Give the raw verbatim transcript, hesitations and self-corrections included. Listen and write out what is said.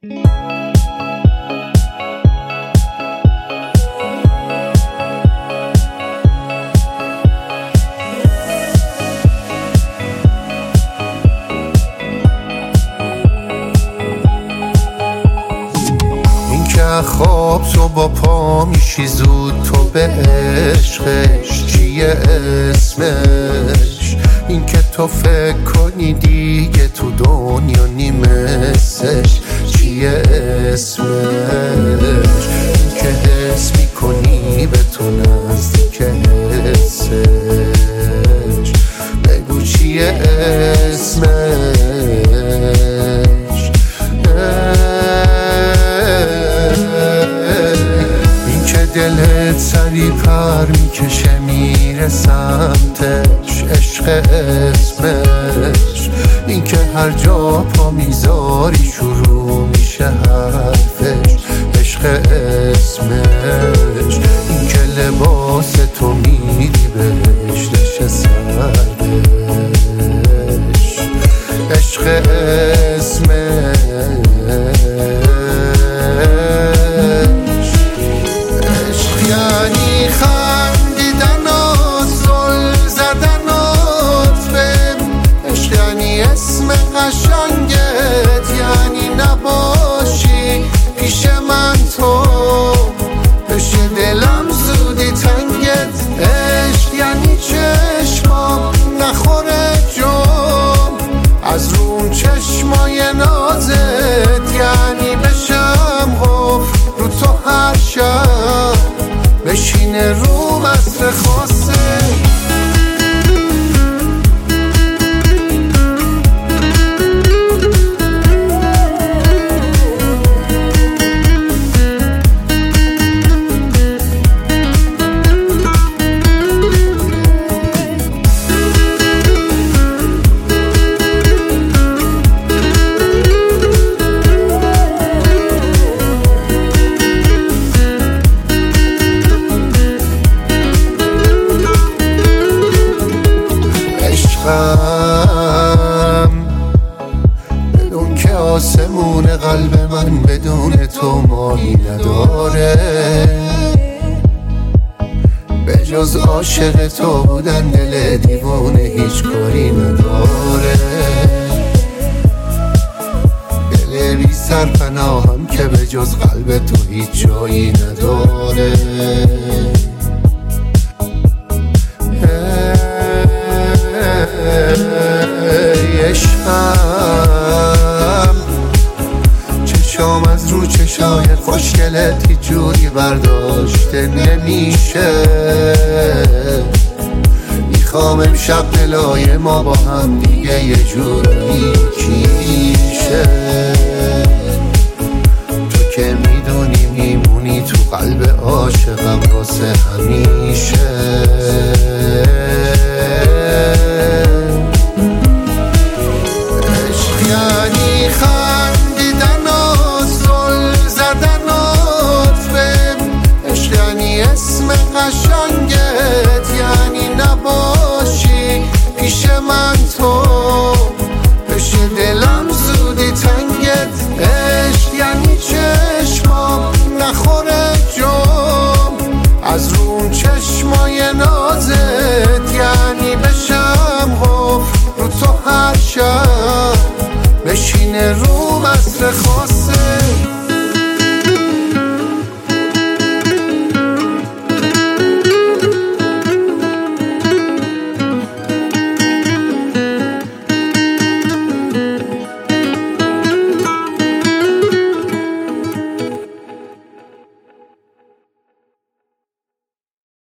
خواب تو با پا میشی زود تو به عشقش چیه اسمش؟ این که تو فکر کنی دیگه تو دنیا نیمسش چیه اسمش؟ این که حس میکنی به تو نزدیک حسش بگو چیه اسمش؟ دلت سری پر میکشه میره سمتش عشق اسمش؟ این که هر جا پا میذاری شروع میشه حرفش عشق اسمش؟ این که لباس تو میری بهش دشه سردش عشق اسمش؟ یعنی خندیدنات زل زدنات بهم عشق، یعنی اسم قشنگت، یعنی نباشی پیش من تو بشه دلم زودی تنگت. عشق یعنی چشمام نخوره جام از روم چشمای نازت، یعنی بشم قفل رو تو هر شب بشینه رو مصر خاصه. بدون که آسمون قلب من بدون تو مایی نداره، به جز عاشق تو بودن دل دیوانه هیچ کاری نداره. دل بی سرپناهم که به جز قلب تو هیچ جایی نداره. عشقم چشام از رو چشای خوشگلت هیچ جوری برداشته نمیشه. میخوام امشب دلای ما با هم دیگه یه جوری کیشه. تو که میدونی میمونی تو قلب عاشقم واسه همین